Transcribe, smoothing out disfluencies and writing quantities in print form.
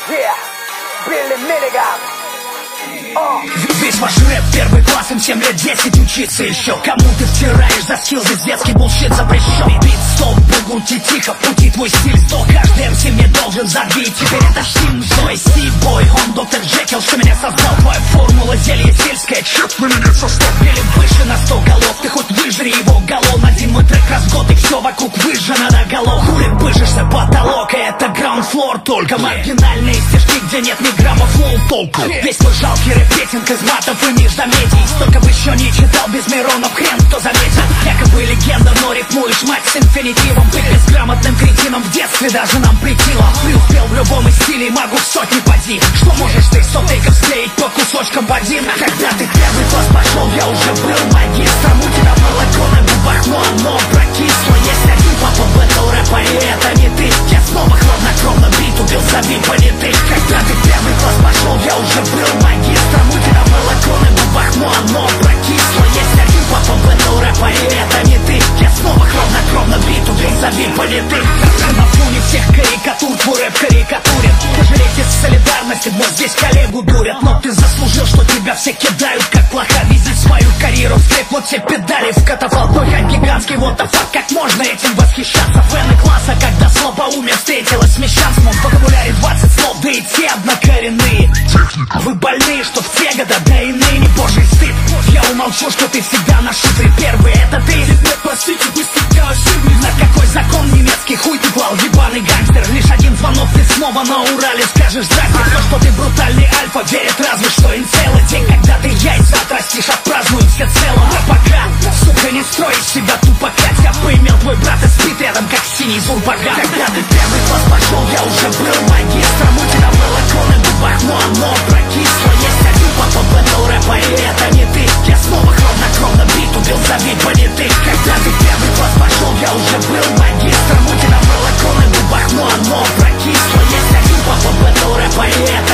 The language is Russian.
Весь ваш рэп первый класс, им 7 лет 10 учиться еще. Кому ты втираешь за скилл, здесь детский булшит запрещен. Бит, стоп, бугунти, тихо, пути твой стиль сдох. Каждый МС мне должен забить. Теперь это Шим, Зой, Си-бой, он доктор Джекил, что меня создал. Твоя формула зелье сельское, черт на меня состав. Или выше на 100 голов, ты хоть выжри его галлон. Один мой трек раз в год, и все вокруг выжжено на голов. Хули пыжишься, потолок, и это граунд-флор. Только маргинальные стежки, где нет ни грамма флоу толку. Весь мой жалкий рэп песенка из матов и междометий. Столько бы еще не читал без Миронов, хрен кто заметил. Якобы легенда, но рифмуешь мать с инфинитивом. Быть безграмотным кретином в детстве даже нам претило. Преуспел в любом из стилей, могу в сотни поди. Что можешь ты 100 тейков склеить по кусочкам в один? Когда ты первый класс пошел, я уже был магистром. У тебя молоко на губах, но оно прокисло. Есть один папа бэтл рэпа, и это не ты. Я снова хладнокровно бит убил за бит понятых. Когда ты первый класс пошел, я уже был магистром. У тебя молоко на губах, но оно прокисло. Есть один папа бэтл рэпа, и это не ты. Я снова хладнокровно бит убил за бит понятых. На фоне всех карикатур твой рэп карикатурен. Пожалейте солидарности, вот здесь коллегу дурят. Но ты заслужил, что тебя все кидают как плоха. Вези свою карьеру вскреп, вот все педали в катафалк. Твой хайп гигантский, вот the fuck, как можно этим восхищаться? Фэны класса, когда слабоумие встретилось с мещанством. В вокабуляре 20 слов, да и те однокоренные. Вы больные, что в те года, да и ныне, божий стыд. Я умолчу, что ты всегда на шифре первый, это ты. Нет, простите, вы всегда ошиблись. На какой закон немецкий хуй ты клал, ебаный гангстер? Лишь один звонок, ты снова на Урале скажешь здрасте. То, что ты брутальный альфа, верит разве что инцелы. День, когда ты яйца отрастишь, отпразднуем все целым. А пока, сука, не строй из себя тупака. Тебя поимел твой брат и спит рядом, как синий зурбаган. Когда ты первый класс пошел, я уже был магистром. У тебя молоко на губах, но оно прокисло. Есть один папа бэтл рэпа, и это не ты. Я снова хладнокровно бит убил за бит понятых. Когда ты первый класс пошел, я уже был магистром. У тебя молоко на губах, но оно прокисло. Есть один папа бэтл рэпа, и это